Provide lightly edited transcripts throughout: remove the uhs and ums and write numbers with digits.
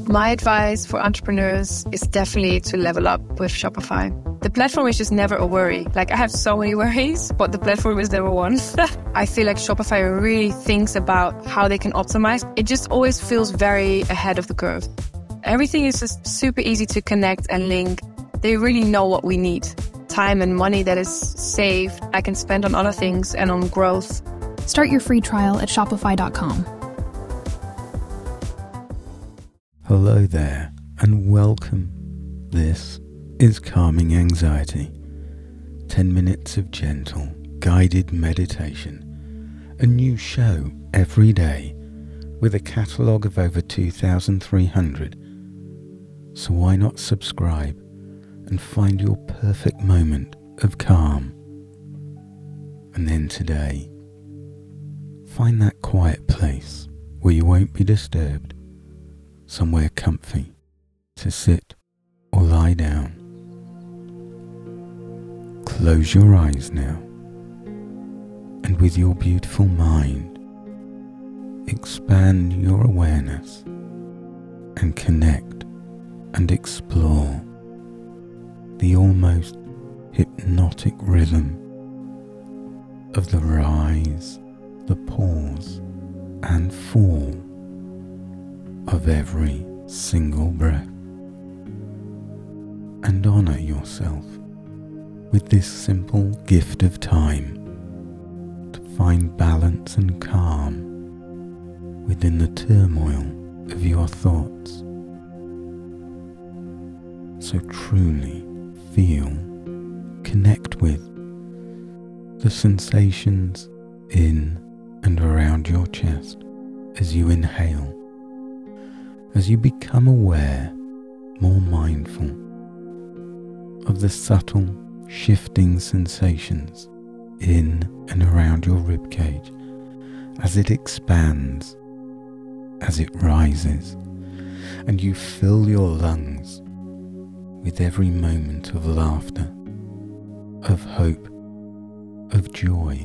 My advice for entrepreneurs is definitely to level up with Shopify. The platform is just never a worry. Like, I have so many worries, but the platform is never one. I feel like Shopify really thinks about how they can optimize. It just always feels very ahead of the curve. Everything is just super easy to connect and link. They really know what we need. Time and money that is saved, I can spend on other things and on growth. Start your free trial at shopify.com. Hello there, and welcome. This is Calming Anxiety. 10 minutes of gentle, guided meditation. A new show every day with a catalogue of over 2,300. So why not subscribe and find your perfect moment of calm? And then today, find that quiet place where you won't be disturbed, somewhere comfy to sit or lie down. Close your eyes now, and with your beautiful mind, expand your awareness and connect and explore the almost hypnotic rhythm of the rise, the pause and fall of every single breath. And honor yourself with this simple gift of time to find balance and calm within the turmoil of your thoughts. So truly feel, connect with the sensations in and around your chest as you inhale, as you become aware, more mindful of the subtle shifting sensations in and around your ribcage as it expands, as it rises, and you fill your lungs with every moment of laughter, of hope, of joy.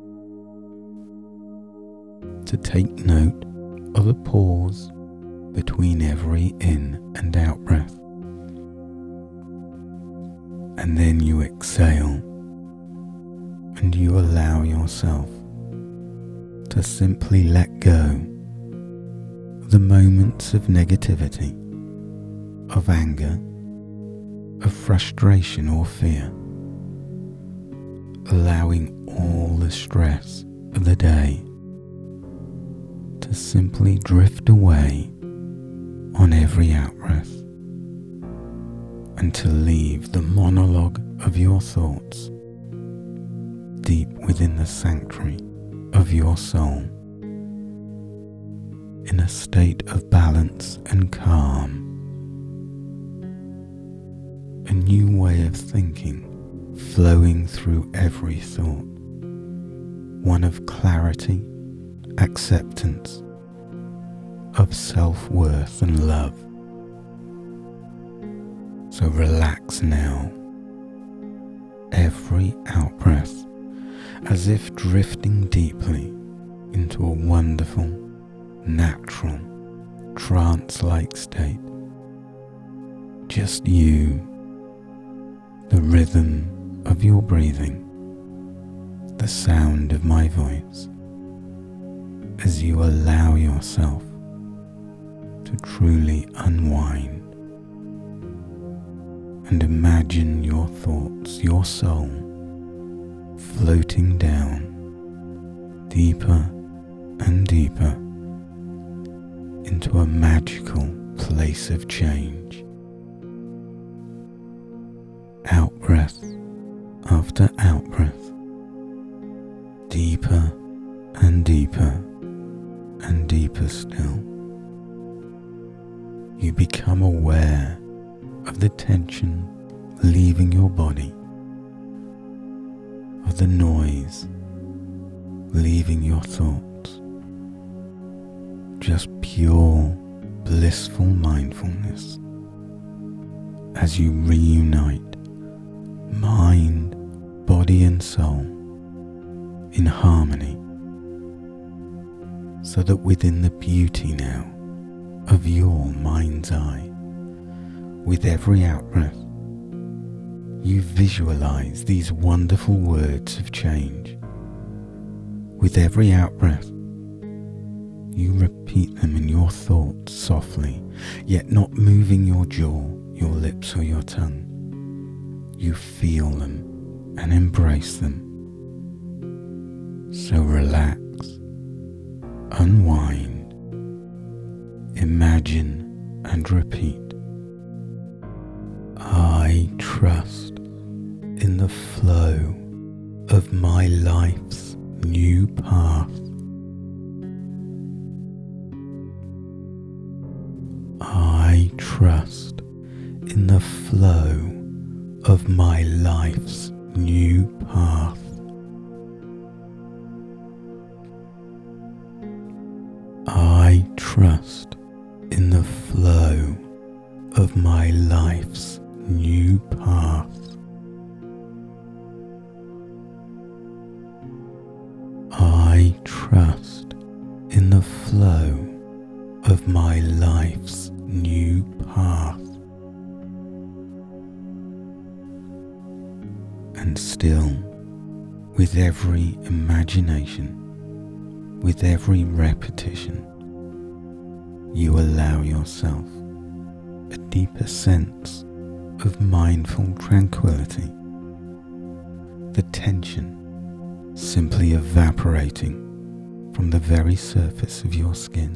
To take note of a pause between every in and out breath. And then you exhale and you allow yourself to simply let go of the moments of negativity, of anger, of frustration or fear, allowing all the stress of the day to simply drift away on every out-breath, and to leave the monologue of your thoughts deep within the sanctuary of your soul, in a state of balance and calm. A new way of thinking flowing through every thought, one of clarity, acceptance, of self-worth and love. So relax now, every out-breath as if drifting deeply into a wonderful, natural, trance-like state. Just you, the rhythm of your breathing, the sound of my voice, as you allow yourself to truly unwind and imagine your thoughts, your soul, floating down deeper and deeper into a magical place of change. Out-breath after out-breath, deeper and deeper and deeper still. You become aware of the tension leaving your body, of the noise leaving your thoughts. Just pure, blissful mindfulness as you reunite mind, body and soul in harmony, so that within the beauty now of your mind's eye. With every out-breath, you visualize these wonderful words of change. With every out-breath, you repeat them in your thoughts softly, yet not moving your jaw, your lips or your tongue. You feel them and embrace them. So relax, unwind, imagine and repeat. I trust in the flow of my life's new path. I trust in the flow of my life's new path. I trust in the flow of my life's new path. I trust in the flow of my life's new path. And still, with every imagination, with every repetition, you allow yourself a deeper sense of mindful tranquility, the tension simply evaporating from the very surface of your skin.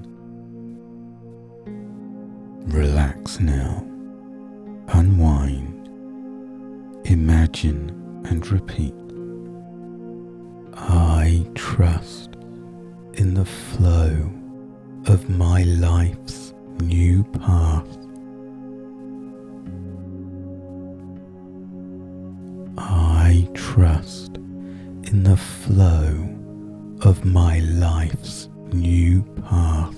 Relax now, unwind, imagine and repeat. I trust in the flow of my life's new path. I trust in the flow of my life's new path.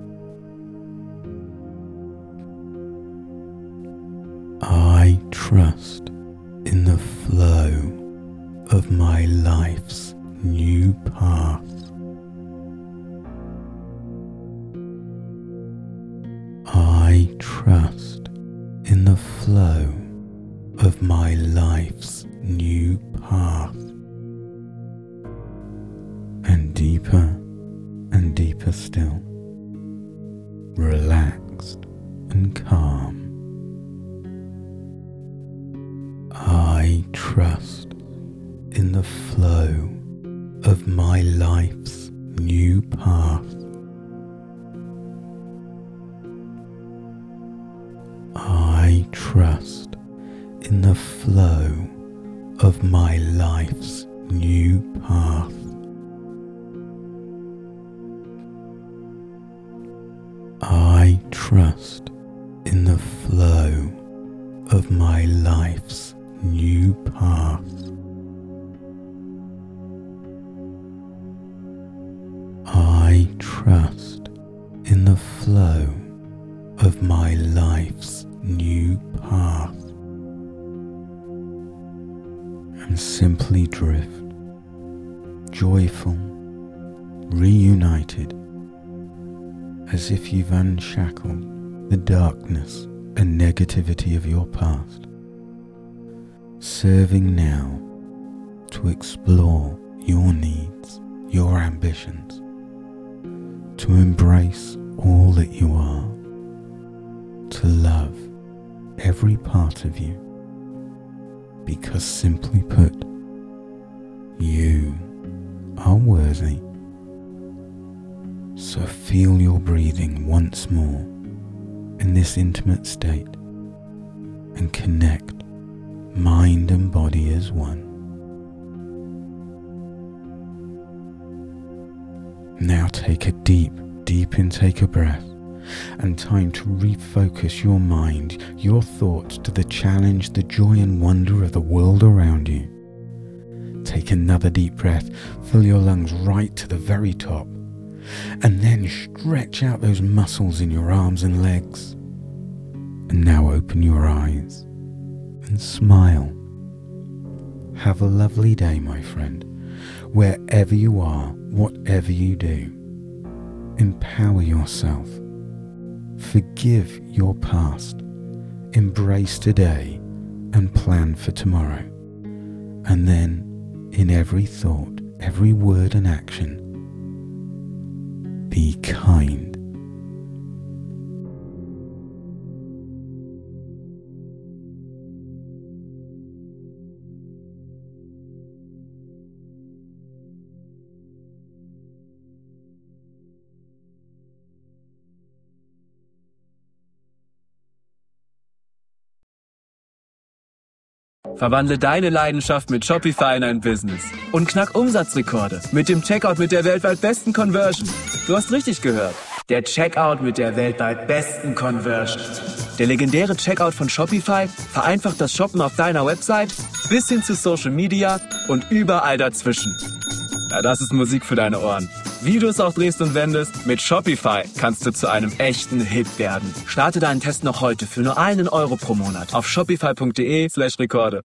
I trust in the flow of my life's new path. I trust in the flow of my life's new path. And deeper still, relaxed and calm. I trust in the flow of my life's new path. I trust in the flow of my life's new path. I trust in the flow of my life's new path. I trust in the flow of my life's new path. And simply drift, joyful, reunited, as if you've unshackled the darkness and negativity of your past, serving now to explore your needs, your ambitions, to embrace all that you are, to love every part of you, because simply put, you are worthy. So feel your breathing once more in this intimate state and connect mind and body as one. Now take a deep intake of breath and time to refocus your mind, your thoughts to the challenge, the joy and wonder of the world around you. Take another deep breath, fill your lungs right to the very top, and then stretch out those muscles in your arms and legs. And now open your eyes and smile. Have a lovely day, my friend. Wherever you are, whatever you do, empower yourself. Forgive your past. Embrace today and plan for tomorrow. And then, in every thought, every word and action, be kind. Verwandle deine Leidenschaft mit Shopify in ein Business und knack Umsatzrekorde mit dem Checkout mit der weltweit besten Conversion. Du hast richtig gehört. Der Checkout mit der weltweit besten Conversion. Der legendäre Checkout von Shopify vereinfacht das Shoppen auf deiner Website bis hin zu Social Media und überall dazwischen. Ja, das ist Musik für deine Ohren. Wie du es auch drehst und wendest, mit Shopify kannst du zu einem echten Hit werden. Starte deinen Test noch heute für nur €1 pro Monat auf shopify.de/Rekorde.